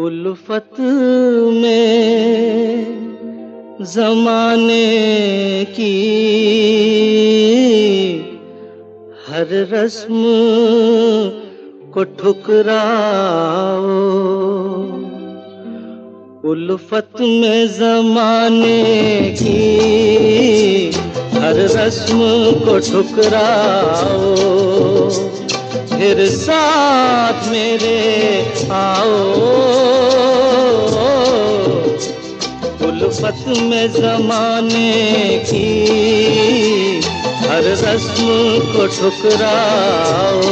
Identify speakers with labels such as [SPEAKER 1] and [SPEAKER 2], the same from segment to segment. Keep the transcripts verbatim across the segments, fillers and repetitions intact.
[SPEAKER 1] उल्फत में ज़माने की हर रस्म को ठुकराओ। उल्फत में ज़माने की हर रस्म को ठुकराओ, फिर साथ मेरे आओ। उल्फत में ज़माने की हर रस्म को ठुकराओ।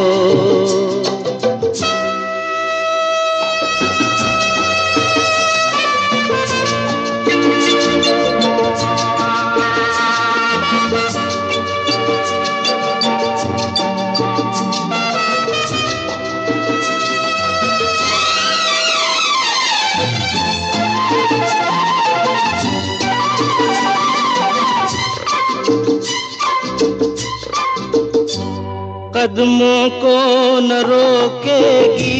[SPEAKER 1] कदमों को न रोकेगी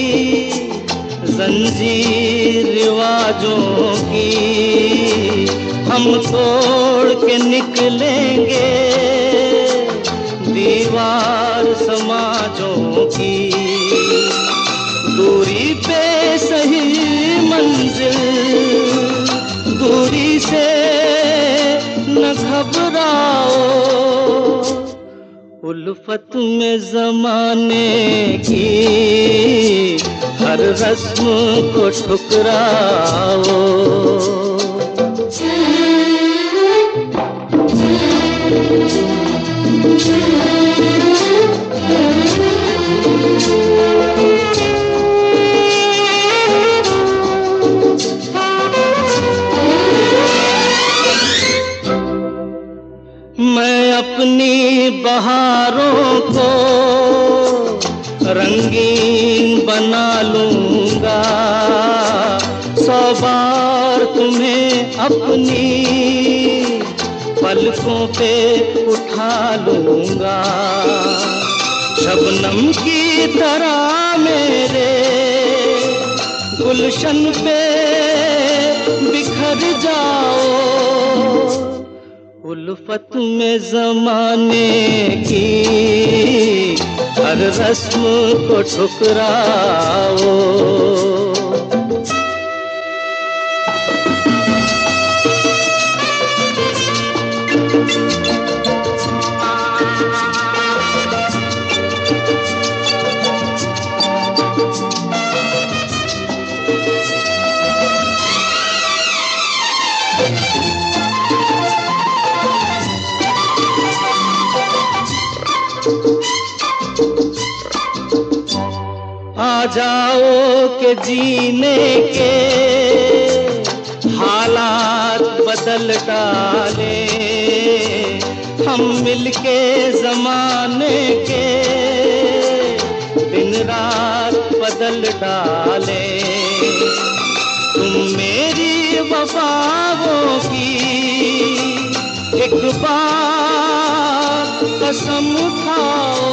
[SPEAKER 1] जंजीर रिवाजों की, हम तोड़ के निकलेंगे दीवार समाजों की। दूरी पे सही मंजिल, दूरी से न घबराओ। उल्फत में ज़माने की हर रस्म को ठुकराओ। मैं अपनी बहारों को रंगीन बना लूंगा, सौ बार तुम्हें अपनी पलकों पे उठा लूंगा। शबनम की तरह मेरे गुलशन पे बिखर जाओ। उल्फत में ज़माने की हर रस्म को ठुकराओ। आ जाओ के जीने के हालात बदल डाले, हम मिलके ज़माने के दिन रात बदल डाले। तुम मेरी वफाओं की एक बार कसम उठाओ।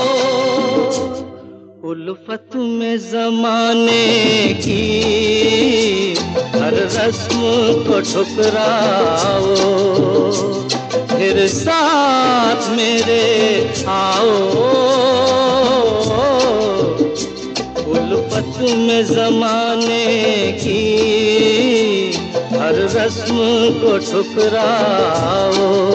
[SPEAKER 1] उल्फत में ज़माने की हर रस्म को ठुकराओ, फिर साथ मेरे आओ। उल्फत में ज़माने की हर रस्म को ठुकराओ।